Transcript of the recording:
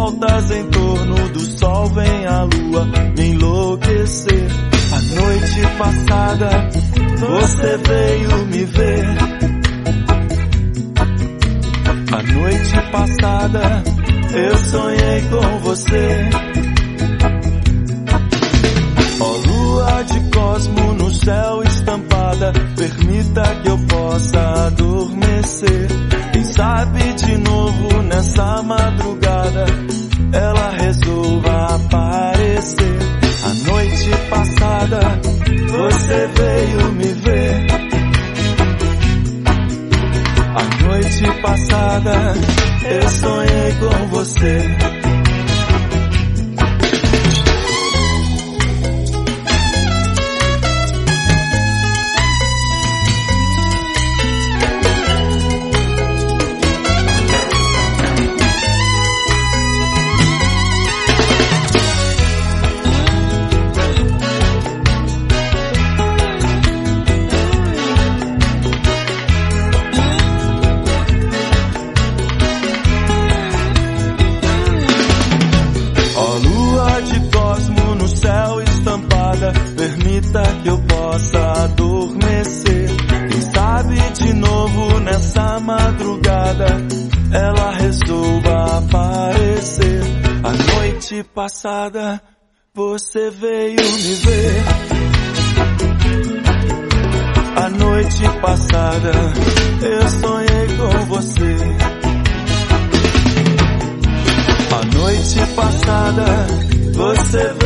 voltas em torno do sol, vem a lua me enlouquecer. A noite passada você veio me ver. A noite passada eu sonhei com você. Ó lua de cosmo no céu estampada, permita que eu possa adormecer. Quem sabe de novo nessa madrugada ela resolva aparecer. A noite passada você veio me ver. A noite passada eu sonhei com você. Permita que eu possa adormecer. Quem sabe de novo nessa madrugada ela resolva aparecer. A noite passada você veio me ver. A noite passada eu sonhei com você. A noite passada você veio